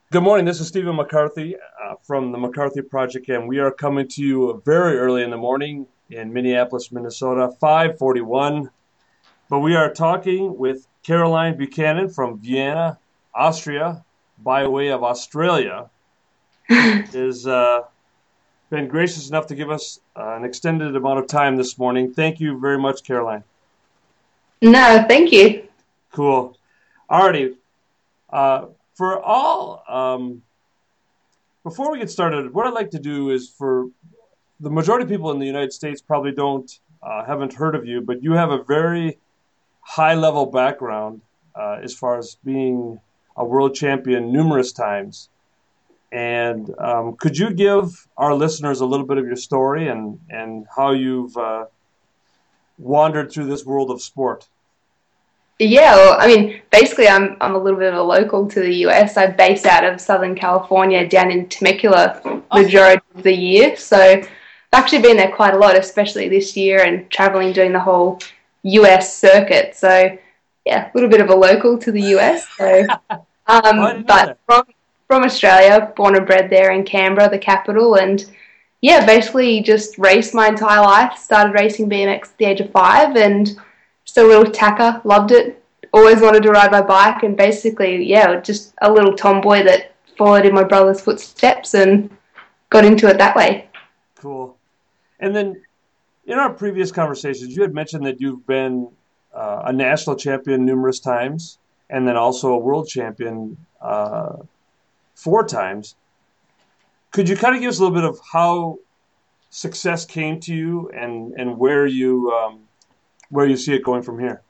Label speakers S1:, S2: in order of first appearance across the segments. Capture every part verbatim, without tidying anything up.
S1: Good morning. This is Stephen McCarthy uh, from the McCarthy Project, and we are coming to you very early in the morning in Minneapolis, Minnesota, five forty-one. But we are talking with Caroline Buchanan from Vienna, Austria, by way of Australia, is uh, been gracious enough to give us uh, an extended amount of time this morning. Thank you very much, Caroline.
S2: No, thank you.
S1: Cool. Alrighty. Uh, for all, um, before we get started, what I'd like to do is for the majority of people in the United States probably don't uh, haven't heard of you, but you have a very high level background uh, as far as being a world champion numerous times. And um, could you give our listeners a little bit of your story and and how you've uh, wandered through this world of sport?
S2: Yeah, well, I mean, basically, I'm I'm a little bit of a local to the U S. I'm based out of Southern California, down in Temecula, majority of the year. So I've actually been there quite a lot, especially this year, and traveling doing the whole U S circuit. So yeah, a little bit of a local to the U S. So,
S1: Oh, I
S2: um,
S1: didn't know
S2: but
S1: that.
S2: from from Australia, born and bred there in Canberra, the capital, and yeah, basically just raced my entire life. Started racing B M X at the age of five, and just a little tacker, loved it. Always wanted to ride my bike, and basically, yeah, just a little tomboy that followed in my brother's footsteps and got into it that way.
S1: Cool. And then in our previous conversations, you had mentioned that you've been uh, a national champion numerous times, and then also a world champion uh, four times. Could you kind of give us a little bit of how success came to you and and where you um, where you see it going from here?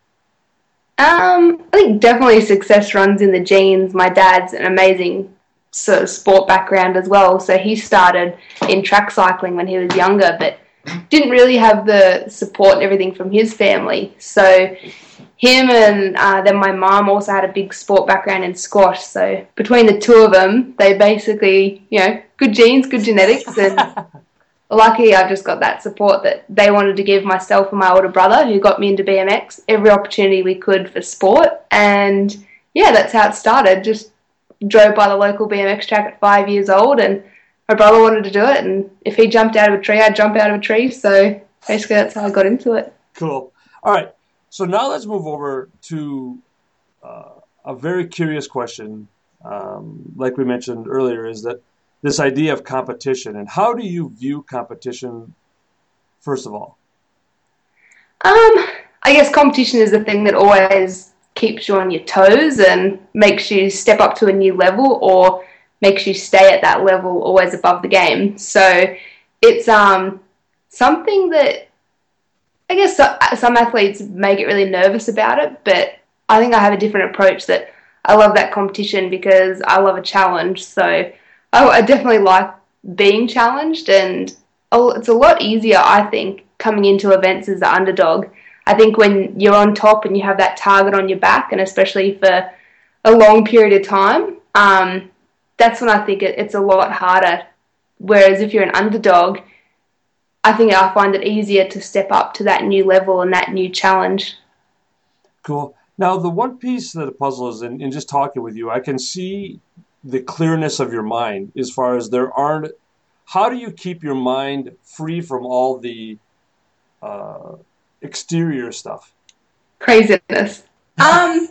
S2: Um, I think definitely success runs in the genes. My dad's an amazing sort of sport background as well, so he started in track cycling when he was younger, but didn't really have the support and everything from his family. So him and uh, then my mom also had a big sport background in squash. So between the two of them, they basically, you know, good genes, good genetics, and lucky I've just got that support that they wanted to give myself and my older brother, who got me into B M X, every opportunity we could for sport. And yeah, that's how it started. Just drove by the local B M X track at five years old, and my brother wanted to do it. And if he jumped out of a tree, I'd jump out of a tree. So basically, that's how I got into it.
S1: Cool. All right. So now let's move over to uh, a very curious question. Um, like we mentioned earlier, is that this idea of competition and how do you view competition, first of all?
S2: Um, I guess competition is the thing that always keeps you on your toes and makes you step up to a new level, or makes you stay at that level always above the game. So it's um something that I guess so- some athletes may get really nervous about it, but I think I have a different approach that I love that competition because I love a challenge. So I, I definitely like being challenged, and oh, it's a lot easier, I think, coming into events as the underdog. I think when you're on top and you have that target on your back, and especially for a long period of time, um, that's when I think it, it's a lot harder. Whereas if you're an underdog, I think I find it easier to step up to that new level and that new challenge.
S1: Cool. Now, the one piece of the puzzle is in, in just talking with you, I can see the clearness of your mind as far as there aren't. How do you keep your mind free from all the uh, exterior stuff?
S2: Craziness. Um,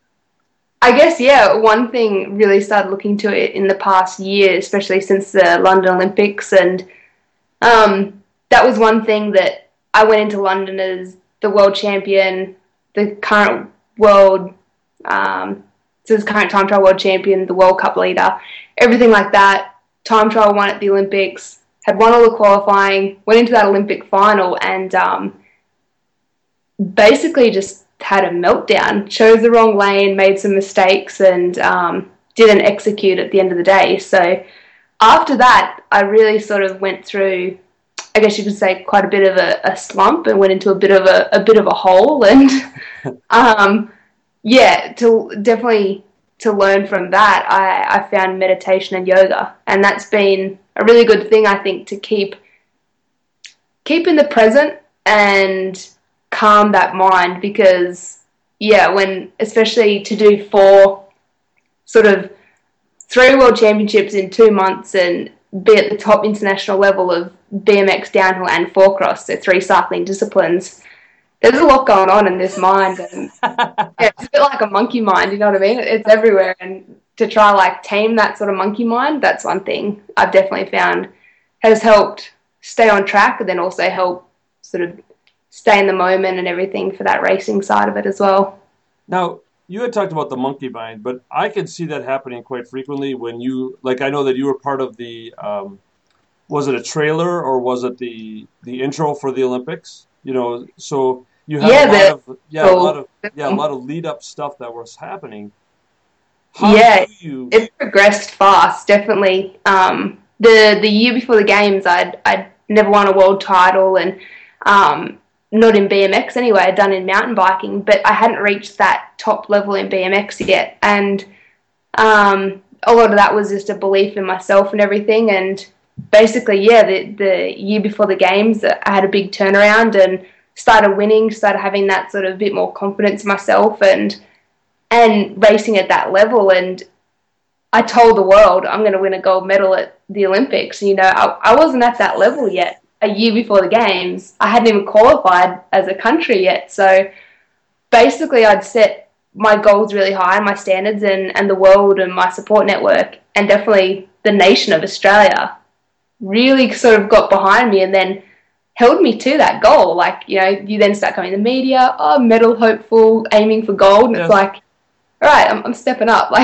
S2: I guess, yeah, one thing really started looking to it in the past year, especially since the London Olympics, and um, that was one thing that I went into London as the world champion, the current world, um, so this current time trial world champion, the World Cup leader, everything like that. Time trial won at the Olympics, had won all the qualifying, went into that Olympic final, and um, basically just had a meltdown, chose the wrong lane, made some mistakes, and um, didn't execute at the end of the day. So after that, I really sort of went through, I guess you could say, quite a bit of a, a slump, and went into a bit of a, a bit of a hole. And um, yeah, to definitely to learn from that, I, I found meditation and yoga, and that's been a really good thing, I think, to keep keep in the present and calm that mind. Because yeah, when especially to do four sort of three world championships in two months and be at the top international level of B M X, downhill, and four cross, so three cycling disciplines. There's a lot going on in this mind, and yeah, it's a bit like a monkey mind. You know what I mean? It's everywhere, and to try like tame that sort of monkey mind, that's one thing I've definitely found has helped stay on track, and then also help sort of stay in the moment and everything for that racing side of it as well.
S1: Now, you had talked about the monkey mind, but I can see that happening quite frequently when you, like, I know that you were part of the, um, was it a trailer or was it the the intro for the Olympics? You know, so you had
S2: Yeah,
S1: a lot
S2: the,
S1: of, yeah, a lot of, yeah, a lot of lead up stuff that was happening. How
S2: yeah,
S1: do you?
S2: it progressed fast, definitely. Um, the the year before the games, I'd I'd never won a world title, and um, not in B M X anyway. I'd done in mountain biking, but I hadn't reached that top level in B M X yet, and um, a lot of that was just a belief in myself and everything. And basically, yeah, the the year before the games, I had a big turnaround and started winning, started having that sort of bit more confidence in myself, and and racing at that level. And I told the world I'm going to win a gold medal at the Olympics. You know, I, I wasn't at that level yet. A year before the games, I hadn't even qualified as a country yet. So basically, I'd set my goals really high, my standards, and, and the world and my support network, and definitely the nation of Australia really sort of got behind me and then held me to that goal. Like, you know, you then start coming to the media, oh, medal hopeful, aiming for gold. And yes. It's like, all right, I'm, I'm stepping up. Like,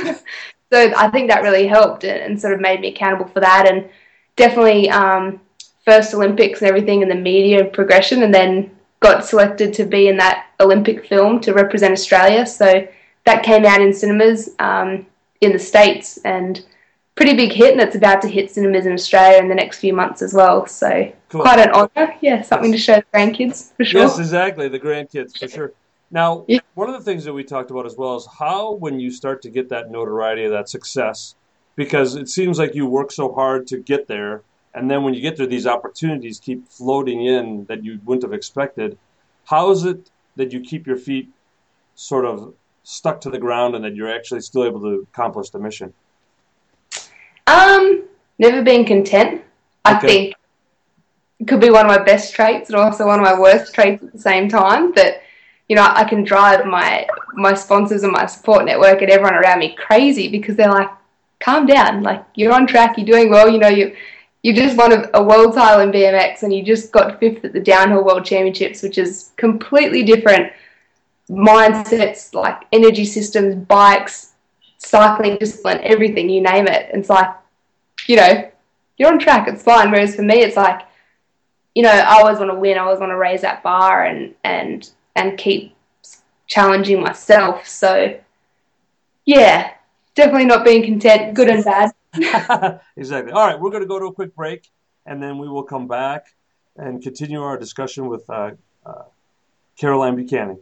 S2: so I think that really helped and, and sort of made me accountable for that. And definitely um, first Olympics and everything in the media progression, and then got selected to be in that Olympic film to represent Australia. So that came out in cinemas um, in the States, and pretty big hit, and it's about to hit cinemas in Australia in the next few months as well. So cool. Quite an honour. Yeah, something to show the grandkids for sure.
S1: Yes, exactly, the grandkids for sure. Now, yeah. One of the things that we talked about as well is how, when you start to get that notoriety, that success, because it seems like you work so hard to get there, and then when you get there, these opportunities keep floating in that you wouldn't have expected. How is it that you keep your feet sort of stuck to the ground and that you're actually still able to accomplish the mission?
S2: Um, never been content. I okay. think it could be one of my best traits and also one of my worst traits at the same time. That, you know, I can drive my my sponsors and my support network and everyone around me crazy because they're like, calm down, like, you're on track, you're doing well, you know, you you just won a, a world title in B M X and you just got fifth at the Downhill World Championships, which is completely different mindsets, like energy systems, bikes, cycling discipline, everything, you name it. It's like, you know, you're on track, it's fine. Whereas for me, it's like, you know, I always want to win, I always want to raise that bar and and and keep challenging myself. So, yeah, definitely not being content, good and bad.
S1: Exactly. All right, we're going to go to a quick break, and then we will come back and continue our discussion with uh, uh, Caroline Buchanan.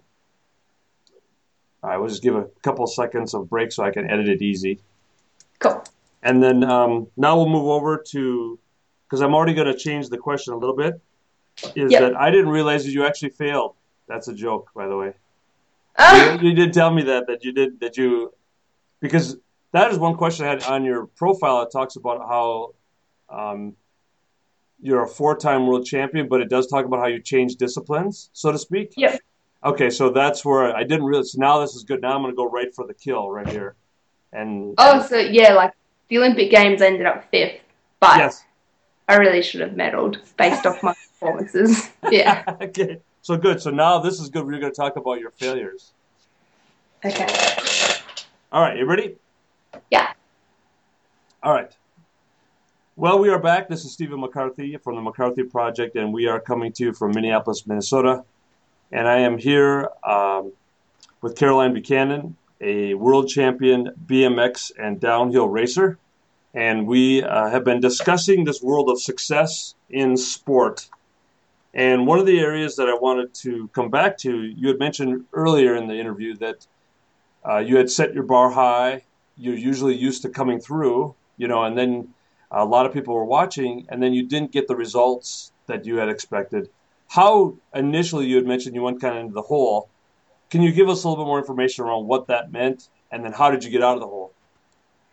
S1: All right, we'll just give a couple of seconds of break so I can edit it easy.
S2: Cool.
S1: And then um, now we'll move over to, because I'm already going to change the question a little bit, is yep. that I didn't realize that you actually failed. That's a joke, by the way. Uh. You, you did tell me that, that you did, that you, because that is one question I had on your profile. It talks about how um, you're a four-time world champion, but it does talk about how you changed disciplines, so to speak.
S2: Yes.
S1: Okay, so that's where I didn't realize. So now this is good. Now I'm going to go right for the kill right here. And
S2: oh, so yeah, like the Olympic Games ended up fifth, but
S1: yes.
S2: I really should have medaled based off my performances. Yeah.
S1: Okay, so good. So now this is good. We're going to talk about your failures.
S2: Okay.
S1: All right, you ready?
S2: Yeah.
S1: All right. Well, we are back. This is Stephen McCarthy from the McCarthy Project, and we are coming to you from Minneapolis, Minnesota. And I am here um, with Caroline Buchanan, a world champion B M X and downhill racer. And we uh, have been discussing this world of success in sport. And one of the areas that I wanted to come back to, you had mentioned earlier in the interview that uh, you had set your bar high. You're usually used to coming through, you know, and then a lot of people were watching, and then you didn't get the results that you had expected. How initially you had mentioned you went kind of into the hole. Can you give us a little bit more information around what that meant, and then how did you get out of the hole?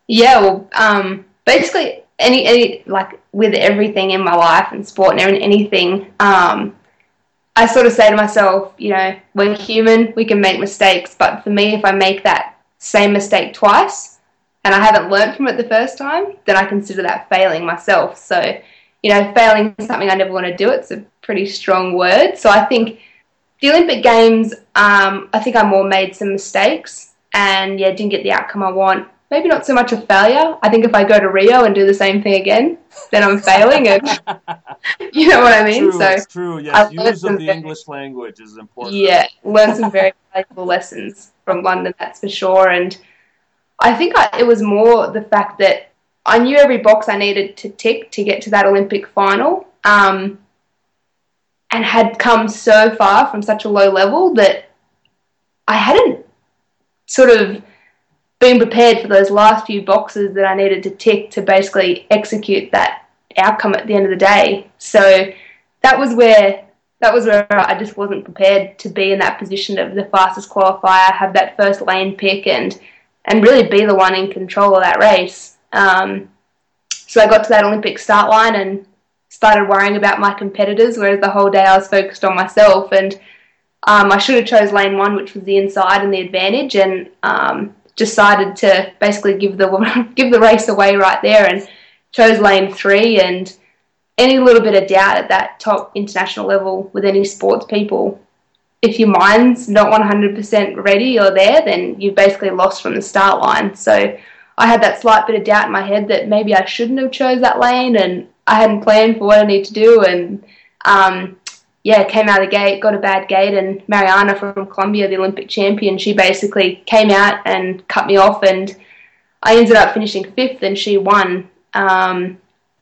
S2: Yeah, well, um, basically any, any like with everything in my life and sport and anything, um, I sort of say to myself, you know, we're human, we can make mistakes, but for me, if I make that same mistake twice and I haven't learned from it the first time, then I consider that failing myself. So, you know, failing is something I never want to do. It's a pretty strong word. So I think the Olympic Games, um, I think I more made some mistakes and, yeah, didn't get the outcome I want. Maybe not so much a failure. I think if I go to Rio and do the same thing again, then I'm failing. And you know what I mean?
S1: True,
S2: so
S1: it's true. Yes, use of the very, English language is important.
S2: Yeah, learn some very valuable lessons from London, that's for sure. And I think I, it was more the fact that I knew every box I needed to tick to get to that Olympic final, um, and had come so far from such a low level that I hadn't sort of been prepared for those last few boxes that I needed to tick to basically execute that outcome at the end of the day. So that was where that was where I just wasn't prepared to be in that position of the fastest qualifier, have that first lane pick, and and really be the one in control of that race. Um, so I got to that Olympic start line and started worrying about my competitors, whereas the whole day I was focused on myself. And um, I should have chose lane one, which was the inside and the advantage, and um, decided to basically give the give the race away right there and chose lane three. And any little bit of doubt at that top international level with any sports people, if your mind's not one hundred percent ready or there, then you've basically lost from the start line. So I had that slight bit of doubt in my head that maybe I shouldn't have chose that lane, and I hadn't planned for what I need to do. And um, yeah, came out of the gate, got a bad gate, and Mariana from Colombia, the Olympic champion, she basically came out and cut me off, and I ended up finishing fifth and she won. Um,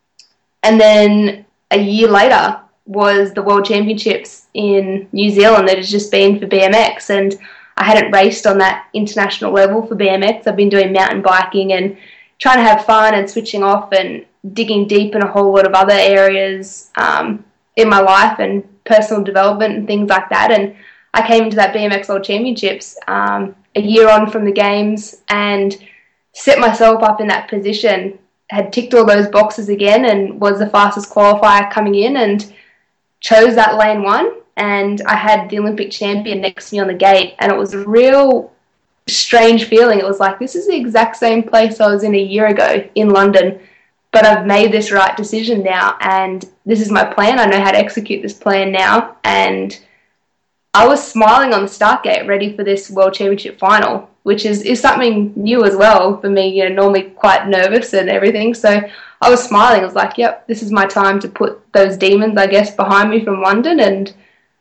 S2: and then a year later was the World Championships in New Zealand that has just been for B M X, and I hadn't raced on that international level for B M X. I've been doing mountain biking and trying to have fun and switching off and digging deep in a whole lot of other areas um, in my life and personal development and things like that. And I came into that B M X World Championships um, a year on from the games and set myself up in that position, had ticked all those boxes again and was the fastest qualifier coming in and chose that lane one. And I had the Olympic champion next to me on the gate, and it was a real strange feeling. It was like, this is the exact same place I was in a year ago in London, but I've made this right decision now, and this is my plan. I know how to execute this plan now. And I was smiling on the start gate, ready for this World Championship final, which is, is something new as well for me, you know, normally quite nervous and everything. So I was smiling. I was like, yep, this is my time to put those demons, I guess, behind me from London. And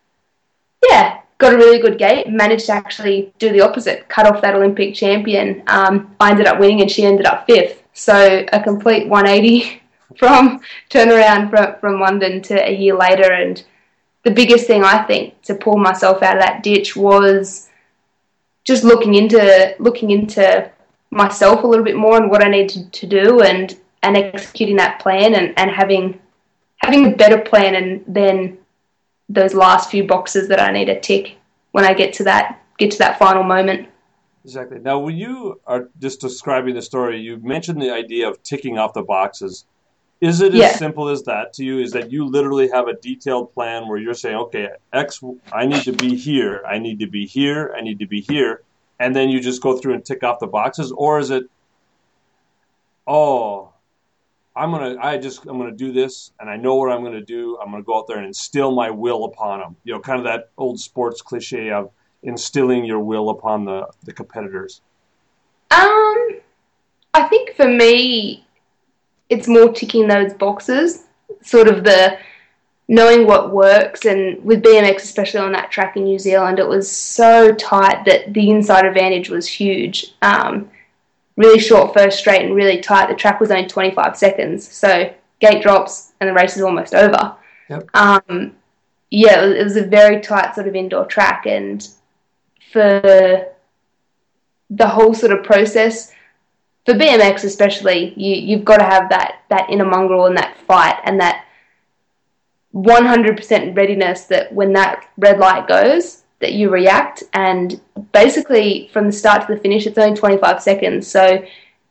S2: yeah, got a really good gate, managed to actually do the opposite, cut off that Olympic champion. Um, I ended up winning and she ended up fifth. So a complete one eighty from turnaround from, from London to a year later. And the biggest thing, I think, to pull myself out of that ditch was just looking into looking into myself a little bit more and what I needed to do, and, and executing that plan and, and having having a better plan and then those last few boxes that I need to tick when I get to that get to that final moment.
S1: Exactly. Now, when you are just describing the story, you mentioned the idea of ticking off the boxes. Is it
S2: yeah.
S1: as simple as that to you? Is that you literally have a detailed plan where you're saying, okay, X, I need to be here, I need to be here, I need to be here, and then you just go through and tick off the boxes? Or is it, oh, I'm gonna, I just, I'm gonna do this, and I know what I'm gonna do. I'm gonna go out there and instill my will upon them. You know, kind of that old sports cliche of instilling your will upon the, the competitors.
S2: Um, I think for me, it's more ticking those boxes, sort of the knowing what works. And with B M X, especially on that track in New Zealand, it was so tight that the inside advantage was huge. Um, really short first straight and really tight. The track was only twenty-five seconds. So gate drops and the race is almost over.
S1: Yep.
S2: Um, yeah, it was, it was a very tight sort of indoor track. And for the whole sort of process, for B M X especially, you, you've got to have that, that inner mongrel and that fight and that one hundred percent readiness that when that red light goes, that you react. And basically from the start to the finish, it's only twenty-five seconds. So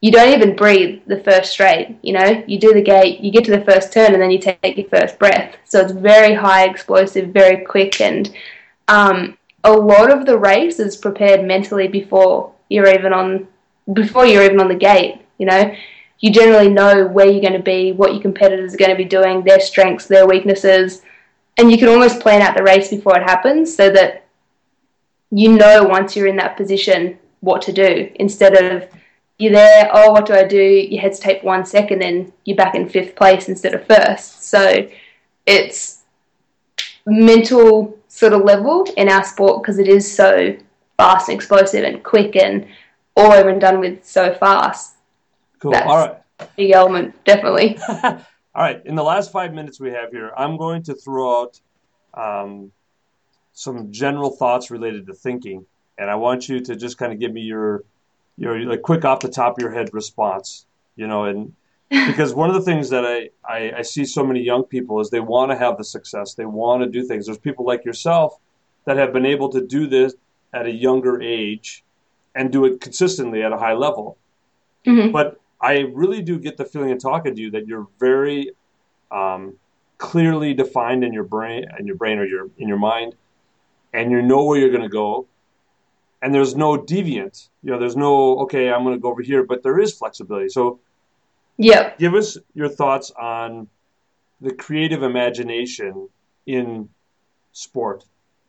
S2: you don't even breathe the first straight, you know? You do the gate, you get to the first turn, and then you take your first breath. So it's very high explosive, very quick, and um, a lot of the race is prepared mentally before you're even on before you're even on the gate, you know? You generally know where you're going to be, what your competitors are going to be doing, their strengths, their weaknesses, and you can almost plan out the race before it happens so that you know once you're in that position what to do, instead of you're there, oh, what do I do? You hesitate for one second and you're back in fifth place instead of first. So it's mental sort of level in our sport because it is so fast and explosive and quick and all over and done with so fast.
S1: Cool.
S2: That's
S1: all right.
S2: a big element, definitely.
S1: All right. In the last five minutes we have here, I'm going to throw out um, some general thoughts related to thinking, and I want you to just kind of give me your your like quick off the top of your head response. You know, and because one of the things that I, I, I see so many young people is they want to have the success, they want to do things. There's people like yourself that have been able to do this at a younger age and do it consistently at a high level.
S2: Mm-hmm.
S1: But I really do get the feeling in talking to you that you're very um, clearly defined in your brain, in your brain or your in your mind, and you know where you're going to go. And there's no deviant. You know, there's no, okay, I'm going to go over here, but there is flexibility. So
S2: Yep.
S1: give us your thoughts on the creative imagination in sport.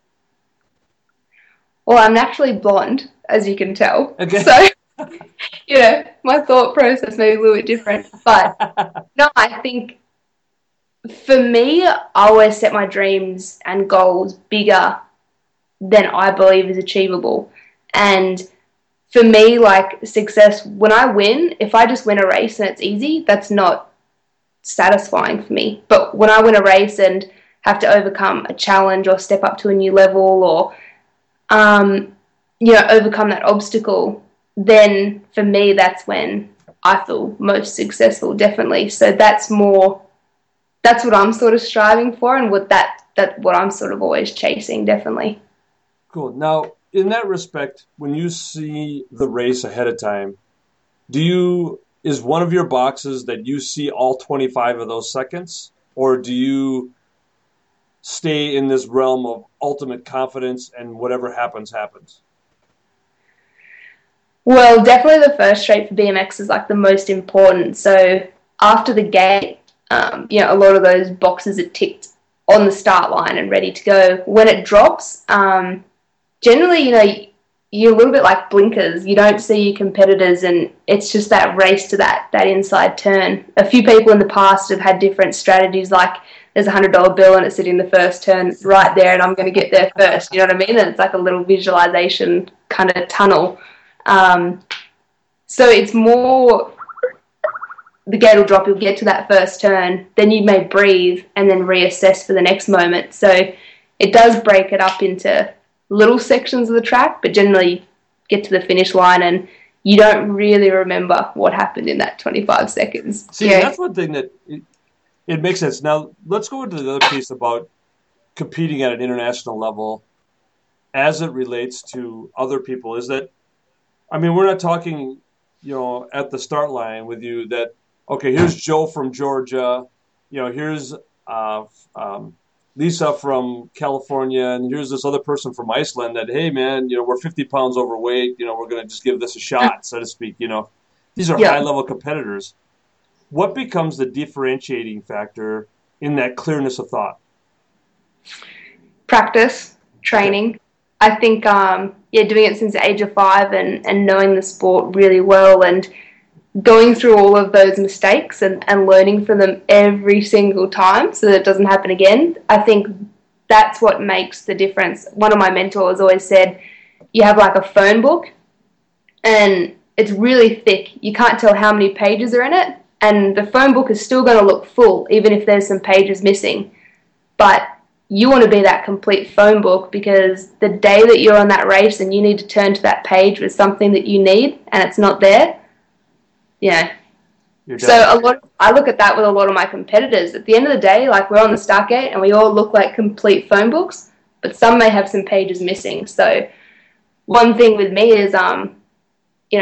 S2: Well, I'm naturally blonde, as you can tell.
S1: Okay.
S2: So, you know, my thought process may be a little bit different. But, no, I think for me, I always set my dreams and goals bigger than I believe is achievable. And for me, like, success, when I win, if I just win a race and it's easy, that's not satisfying for me. But when I win a race and have to overcome a challenge or step up to a new level or, um, you know, overcome that obstacle, then for me, that's when I feel most successful, definitely. So that's more, that's what I'm sort of striving for, and what that, that what I'm sort of always chasing, definitely.
S1: Cool. Now, in that respect, when you see the race ahead of time, do you, is one of your boxes that you see all twenty-five of those seconds, or do you stay in this realm of ultimate confidence and whatever happens, happens?
S2: Well, definitely the first straight for B M X is like the most important. So after the gate, um, you know, a lot of those boxes are ticked on the start line and ready to go. When it drops, um, generally, you know, you're a little bit like blinkers. You don't see your competitors, and it's just that race to that that inside turn. A few people in the past have had different strategies, like there's a one hundred dollar bill and it's sitting the first turn right there and I'm going to get there first. You know what I mean? And it's like a little visualization kind of tunnel. Um, so it's more, the gate will drop, you'll get to that first turn, then you may breathe and then reassess for the next moment. So it does break it up into little sections of the track, but generally get to the finish line and you don't really remember what happened in that twenty-five seconds.
S1: See,
S2: yeah.
S1: That's one thing that it, it makes sense. Now, let's go into the other piece about competing at an international level as it relates to other people. Is that, I mean, we're not talking, you know, at the start line with you that, okay, here's Joe from Georgia, you know, here's uh, um, Lisa from California, and here's this other person from Iceland that, hey, man, you know, we're fifty pounds overweight, you know, we're going to just give this a shot, so to speak, you know. These are
S2: yeah.
S1: high-level competitors. What becomes the differentiating factor in that clearness of thought?
S2: Practice, training. Okay. I think, um, yeah, doing it since the age of five and, and knowing the sport really well and going through all of those mistakes and, and learning from them every single time so that it doesn't happen again. I think that's what makes the difference. One of my mentors always said, you have like a phone book and it's really thick. You can't tell how many pages are in it, and the phone book is still going to look full even if there's some pages missing. But you want to be that complete phone book, because the day that you're on that race and you need to turn to that page with something that you need and it's not there, yeah. So a lot. Of, I look at that with a lot of my competitors. At the end of the day, like, we're on the start gate and we all look like complete phone books, but some may have some pages missing. So one thing with me is, um, you know,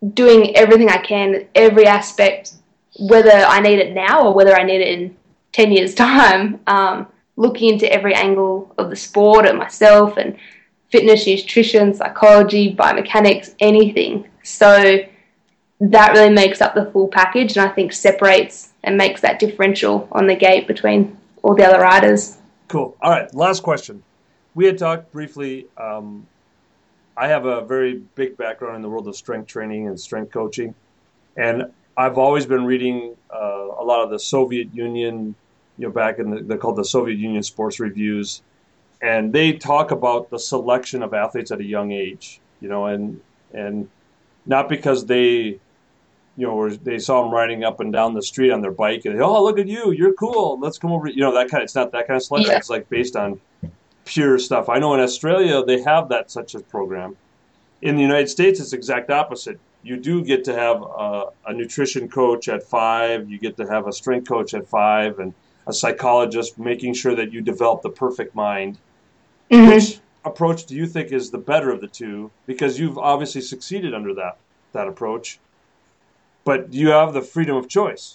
S2: doing everything I can, every aspect, whether I need it now or whether I need it in ten years' time, um, looking into every angle of the sport and myself and fitness, nutrition, psychology, biomechanics, anything. So that really makes up the full package, and I think separates and makes that differential on the gate between all the other riders.
S1: Cool. All right, last question. We had talked briefly. Um, I have a very big background in the world of strength training and strength coaching, and I've always been reading uh, a lot of the Soviet Union, you know, back in the, they're called the Soviet Union Sports Reviews, and they talk about the selection of athletes at a young age, you know, and and not because they, you know, they saw them riding up and down the street on their bike and, oh, look at you, you're cool, let's come over, you know, that kind of, it's not that kind of selection. Yeah. It's like based on pure stuff. I know in Australia they have that such a program. In the United States, it's the exact opposite. You do get to have a, a nutrition coach at five, you get to have a strength coach at five, and a psychologist making sure that you develop the perfect mind. Mm-hmm. Which approach do you think is the better of the two? Because you've obviously succeeded under that that approach, but you have the freedom of choice.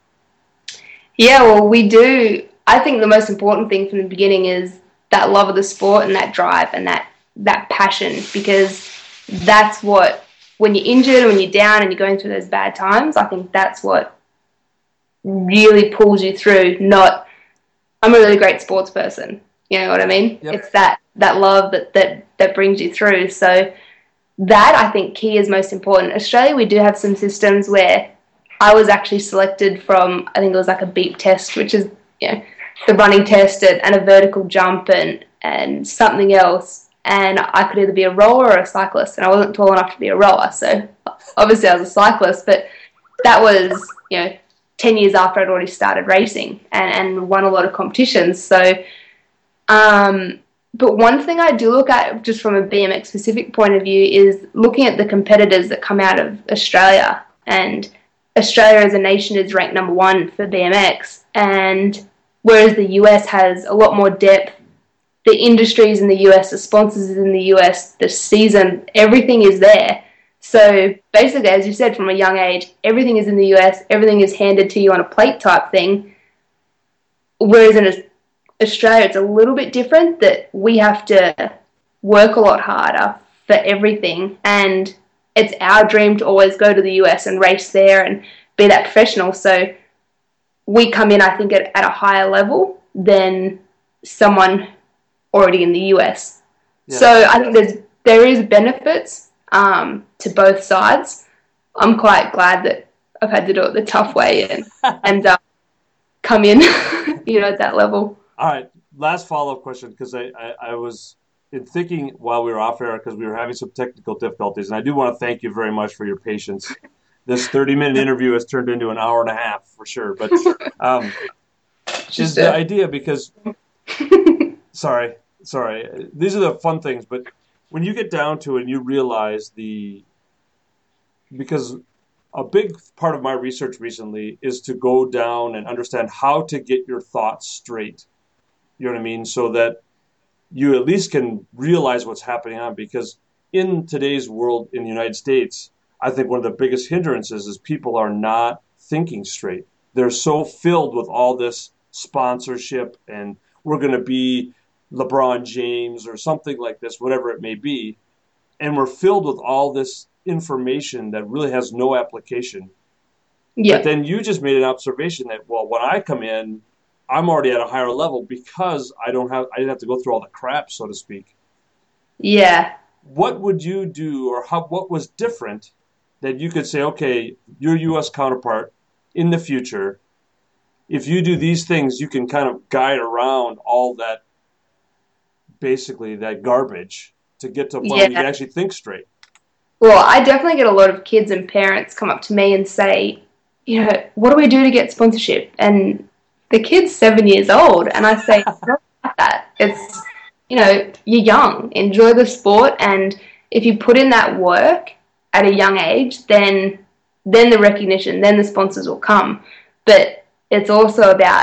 S2: Yeah, well, we do. I think the most important thing from the beginning is that love of the sport and that drive and that, that passion, because that's what, when you're injured and when you're down and you're going through those bad times, I think that's what really pulls you through. Not, I'm a really great sports person. You know what I mean? Yep. It's that, that love that, that, that brings you through. So that, I think, key is most important. Australia, we do have some systems where I was actually selected from, I think it was like a beep test, which is, you know, the running test and a vertical jump and, and something else. And I could either be a rower or a cyclist. And I wasn't tall enough to be a rower. So obviously I was a cyclist, but that was, you know, ten years after I'd already started racing and, and won a lot of competitions. So, um, but one thing I do look at just from a B M X specific point of view is looking at the competitors that come out of Australia. And Australia as a nation is ranked number one for B M X. And whereas the U S has a lot more depth, the industries in the U S, the sponsors in the U S, the season, everything is there. So basically, as you said, from a young age, everything is in the U S, everything is handed to you on a plate type thing. Whereas in Australia, it's a little bit different, that we have to work a lot harder for everything. And it's our dream to always go to the U S and race there and be that professional. So we come in, I think, at, at a higher level than someone already in the U S. Yeah. So I think there's there is benefits um, to both sides. I'm quite glad that I've had to do it the tough way and and uh, come in, you know, at that level.
S1: All right, last follow-up question, because I, I, I was in thinking while we were off air, because we were having some technical difficulties, and I do want to thank you very much for your patience. This thirty-minute interview has turned into an hour and a half for sure, but um, is the idea because sorry, sorry, these are the fun things, but when you get down to it and you realize the because a big part of my research recently is to go down and understand how to get your thoughts straight. You know what I mean? So that you at least can realize what's happening on, because in today's world in the United States, I think one of the biggest hindrances is people are not thinking straight. They're so filled with all this sponsorship and we're going to be LeBron James or something like this, whatever it may be. And we're filled with all this information that really has no application. Yeah. But then you just made an observation that, well, when I come in, I'm already at a higher level because I don't have, I didn't have to go through all the crap, so to speak.
S2: Yeah.
S1: What would you do, or how, what was different that you could say, okay, your U S counterpart in the future, if you do these things, you can kind of guide around all that, basically that garbage to get to a point yeah. where you can actually think straight?
S2: Well, I definitely get a lot of kids and parents come up to me and say, you know, what do we do to get sponsorship? And the kid's seven years old, and I say, it's not like that. It's, you know, you're young. Enjoy the sport, and if you put in that work at a young age, then then the recognition, then the sponsors will come. But it's also about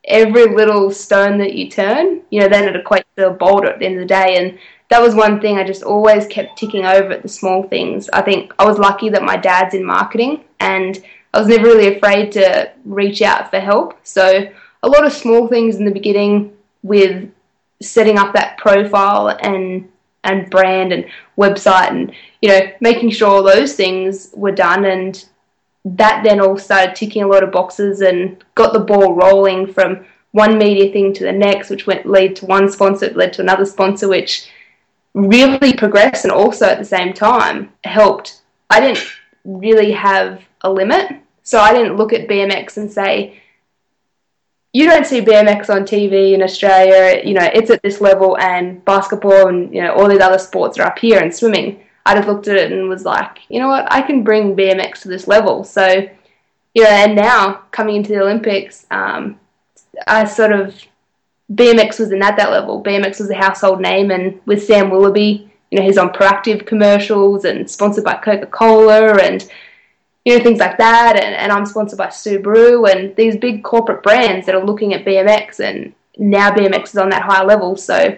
S2: every little stone that you turn, you know, then it equates to a boulder at the end of the day. And that was one thing I just always kept ticking over at the small things. I think I was lucky that my dad's in marketing, and I was never really afraid to reach out for help. So a lot of small things in the beginning with setting up that profile and and brand and website, and, you know, making sure all those things were done. And that then all started ticking a lot of boxes and got the ball rolling from one media thing to the next, which went lead to one sponsor, led to another sponsor, which really progressed and also at the same time helped. I didn't really have a limit, so I didn't look at B M X and say, you don't see B M X on T V in Australia, you know, it's at this level, and basketball and, you know, all these other sports are up here, and swimming. I just looked at it and was like, you know what, I can bring B M X to this level. So, you know, and now coming into the Olympics, um, I sort of, B M X was in at that level. B M X was a household name, and with Sam Willoughby, you know, he's on Proactive commercials and sponsored by Coca-Cola and, you know, things like that, and, and I'm sponsored by Subaru and these big corporate brands that are looking at B M X, and now B M X is on that high level. So,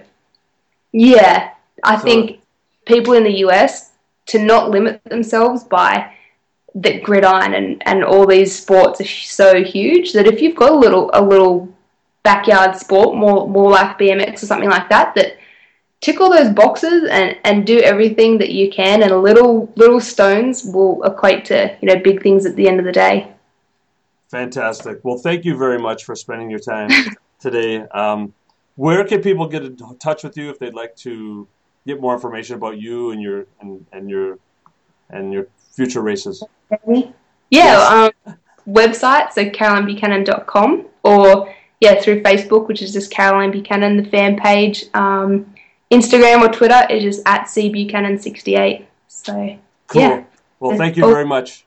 S2: yeah, I so, think people in the U S, to not limit themselves by the gridiron and, and all these sports are so huge that if you've got a little a little backyard sport, more more like B M X or something like that, that tick all those boxes and, and do everything that you can, and little little stones will equate to, you know, big things at the end of the day.
S1: Fantastic. Well, thank you very much for spending your time today. Um, where can people get in touch with you if they'd like to get more information about you and your and, and your and your future races?
S2: Yeah, yes. um, website, so caroline buchanan dot com, or yeah, through Facebook, which is just Caroline Buchanan, the fan page. Um, Instagram or Twitter is just at c buchanan sixty-eight. So,
S1: cool.
S2: Yeah.
S1: Well, thank you very much.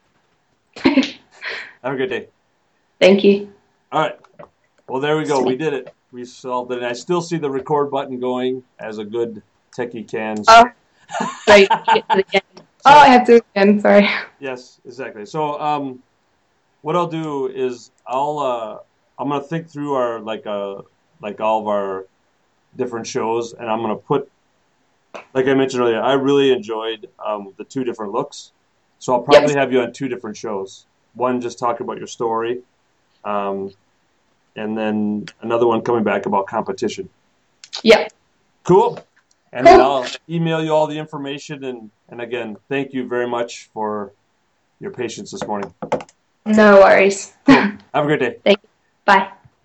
S1: Have a good day.
S2: Thank you.
S1: All right. Well, there we go. We did it. We solved it. And I still see the record button going, as a good techie can.
S2: Oh, right. So, oh, I have to again. Sorry.
S1: Yes, exactly. So, um, what I'll do is I'll uh, I'm gonna think through our like uh like all of our different shows, and I'm gonna put, like I mentioned earlier, I really enjoyed um, the two different looks. So I'll probably yep. have you on two different shows. One just talking about your story, um, and then another one coming back about competition.
S2: Yeah.
S1: Cool. And cool. Then I'll email you all the information. And, and again, thank you very much for your patience this morning.
S2: No worries.
S1: Cool. Have a great day.
S2: Thank you. Bye.